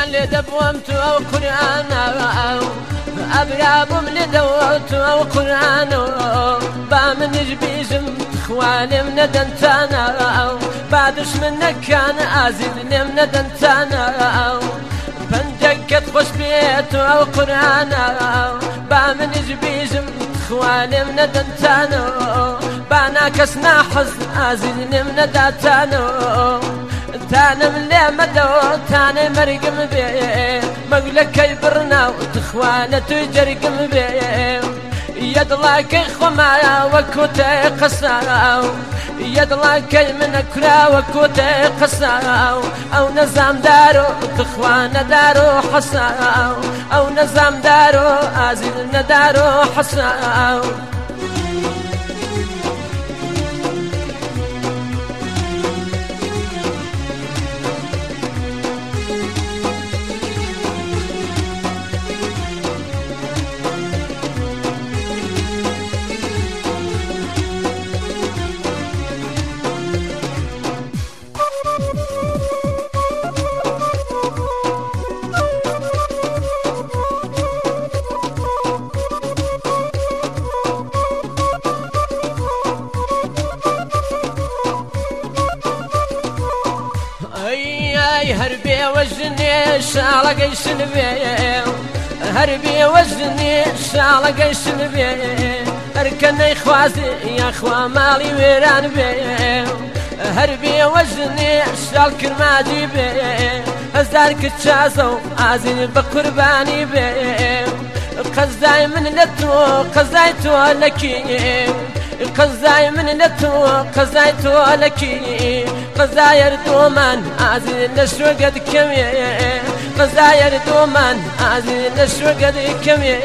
لدبومت أو قرآن أبرابم لدوت أو قرآن بامن جبيزم خوالي من دنتانا بعدش منك كان أزيد من دنتانا بندقت خوش بيت أو قرآن بامن جبيزم خوالي من دنتانا بانا كسنا حزن أزيد من دنتانا تانا من لي مدو تانا مرقم بيه مقلك يبرنا وتخوانا تجرقم بيه يد الله كي خمايا وكوتي قصاو يد الله كي من كرا وكوتي قصاو او نظام دارو تخوانا دارو حصاو او نظام دارو ازيدنا دارو حصاو هربي وجني شالق يشنبي هربي وجني شالق يشنبي اركن اخواتي يا اخوا مالي ويران بي هربي وجني شال كرمادي بي هزارك تشازو عازين بقرباني بي قزاي من لتو قزايتو لكي قزاي من لتو قزايتو لكي قزاير دومان عزيز نشو قد كمي قزاير دومان عزيز نشو قد كمي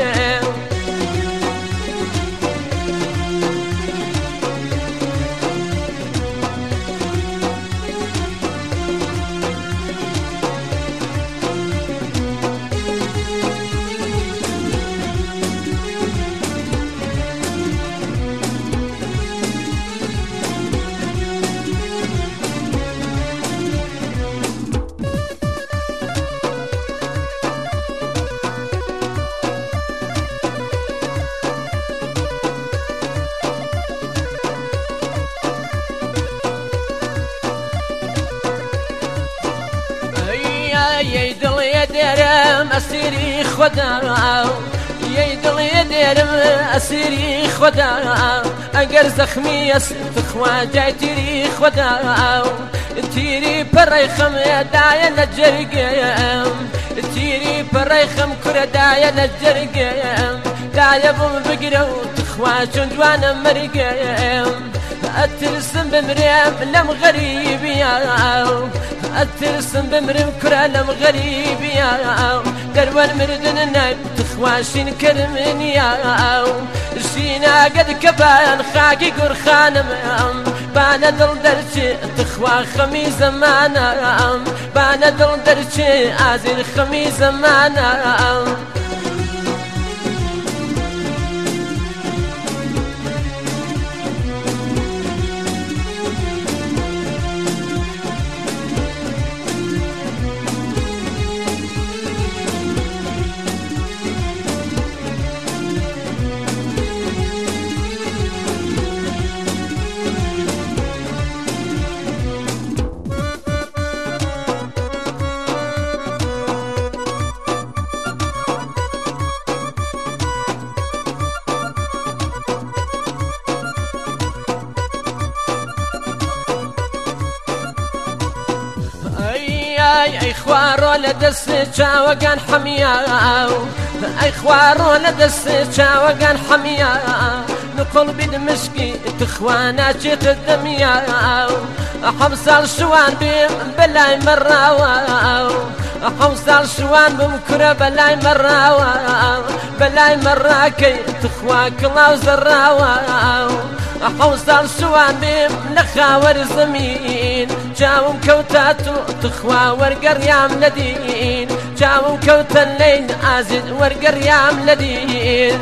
يدل يدرم أسيري خداو يدل يدرم أسيري خداو أجر زخمي تخوا جاي تيري خداو تيري بريخم دايا نجرقم تيري بريخم كرة دايا نجرقم دايا بوم بقرو تخوا جوانا مرقم أترسم بمريم لم غريب ياو أترسم بمريم كرة لم غريب ياو دروان مردن نايم تخواشين كرمن ياو شينا قد كبان خاقي قرخانم بانا دل درشي تخوا خمي زمانا بانا دل درشي عازل خمي زمانا اي خوارو لدست چاوگان حمیاو اي خوارو لدست چاوگان حمیاو نقل بدمشقي تخوانا جيت الدمياو حمصال شوان بيم بلاي مراواو حمصال شوان بمكرة بلاي مراواو بلاي مراكي تخوا كلاو زراواو حوصل شوان بيم نخاور زمين جاوم كوتاتو تخوا ورقريام لدين جاوم كوت الليل عازد ورقريام لدين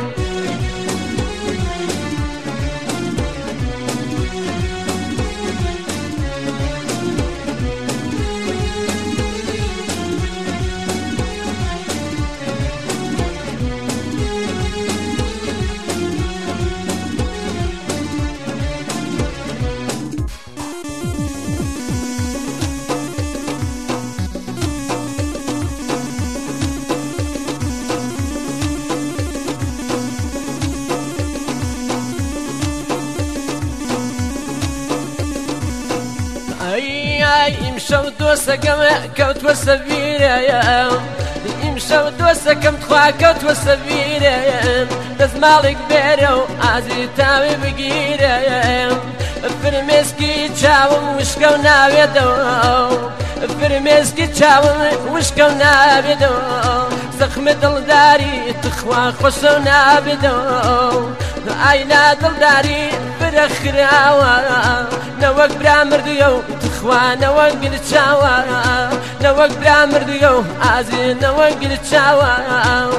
يمشوا دوسكم كوت وسفيرة يمشوا دوسكم تخوا كوت وسفيرة دز مالك بيرو عزي تاوي بقيرة فرمسكي تشاوم وشكو نابدو فرمسكي تشاوم وشكو نابدو زخم دلداري تخوا خشو نابدو عينا دلداري برخراوا نوك برا مرديو تخوا نوك بالتشاوا نوك برا مرديو عزي نوك بالتشاوا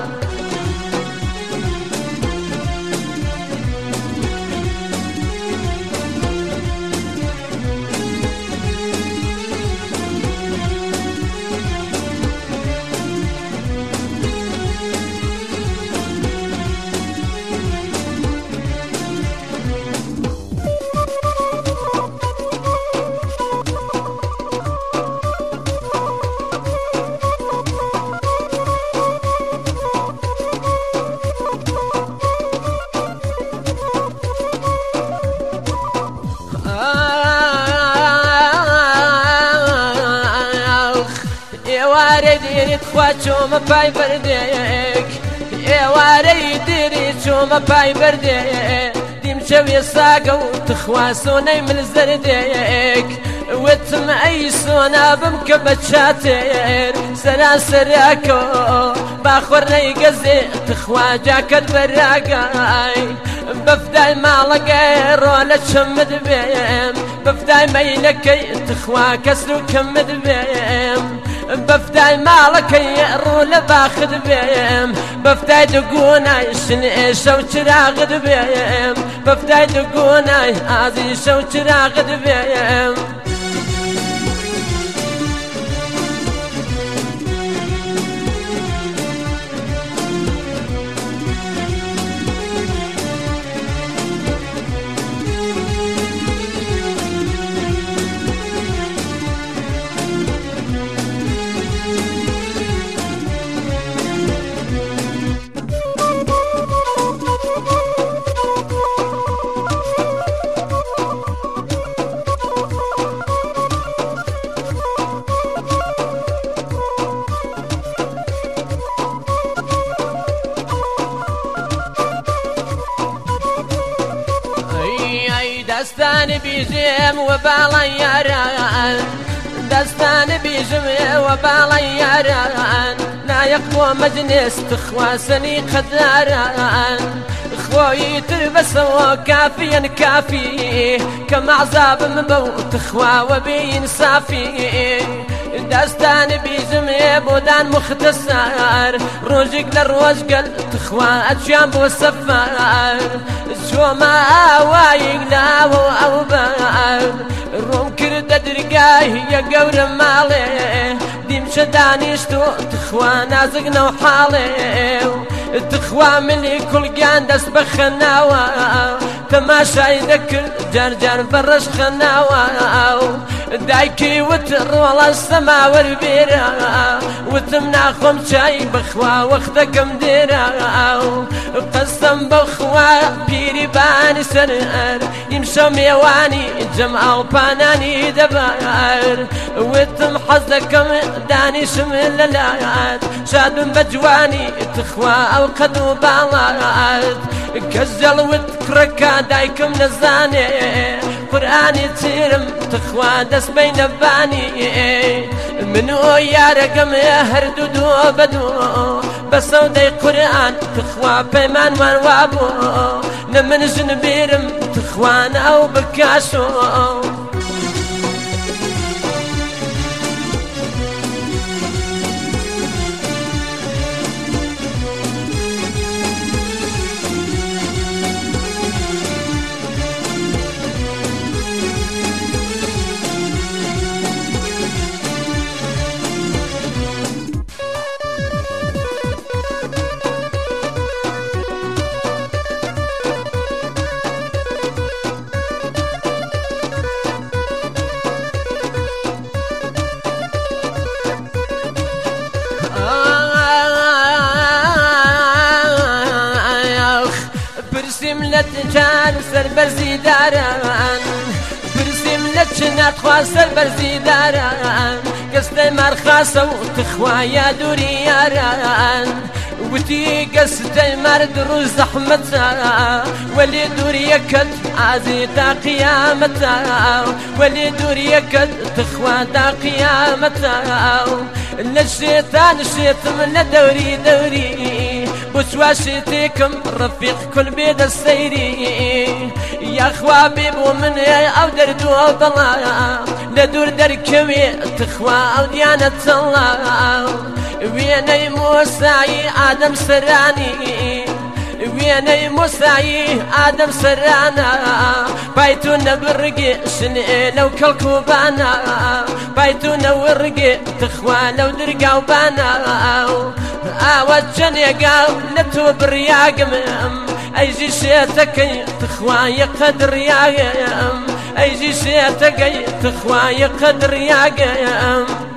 واري تخواتشو ما باي برديك يا واري ديري شو ما باي برديك ديمشوي ساقو تخواسوني من الزرديك وتم اي سونا بمكبت شاتير سلاسراكو باخورني قزي تخوا جاكت براقاي بفداي مالك رولا تشمد بيم بفداي مينكي تخوا كسلو كمد بيم بفداي مالك يقرول باخذ بيم بفداي دقوناي شنئي شو تراغد بيم بفداي دقوناي عزي شو تراغد بيم دستان بيجم وبالا ياران دستان بيجم وبالا ياران لا يقوى مجلس تخواسني خداران خوي تربس وكافيا كافي كم عذاب مبو تخوا وبين صافي دستان بيجم بودان مختصر روجك للروج قل تخوا اتشام بوسفار شو ما وايق لاو او بار الروم كرد درقاي يا قور مالي ديم شدانيشتو تخوا نازقنا وحالي تخوا مني كل قاندس بخناوا تماشى يذكر جرجر فرش خناوا دايكي وتر والله السما والبيرا وتمنع خم شاي بخوا وقتك مديرا قسم بخوا بيري باني سرر يمشوا ميواني جمعة وباناني دبار وتم حظك داني شمل اللات شاد بجواني تخوا او قدو بالات كزل وتكركا دايكم نزاني قرآني تيرم تخوا دس بين باني منو يا رقم يا هردو بدو بسودي قرآن تخوا بيمان وابو نمن جنبيرم تخوان او بكاشو برسم لتجان سر برزي داران برسم شنات خواستە بەرزی داران گەستەی مارخاسە و تخوایە دووری یاران وتی گەستەی مەرد ڕوو زەحمەتە وەلی دووریەکەت ئازی تا قیامەتە وەلی دووریەکەت تخوا تا قیامەتە لە شێتان شێتم لە دەوری دەوری بۆ چوا شێتێکم ڕەفیق کول بێدە سەیری یاخوا بێ بۆ من ئەو دەردووە بەڵا لە دوور دەرکەوێ تخوا ئەو دیانە تەڵا وێنەی مۆسایی ئادەم سەرانی وێنەی مۆسایی ئادەم سەرانە پایتو نەبڕگێ شنێ لەو کەڵکوبانە پایتو نەوەڕگێ تخوا لەو درگاوبانە ئاوە جەنێگاو لە تۆ بڕیاگمم ئەیژی شێتەکەی تخوایە قەدڕیاگەم ئەیژی شێتەکەی تخوایە قەدڕیاگەم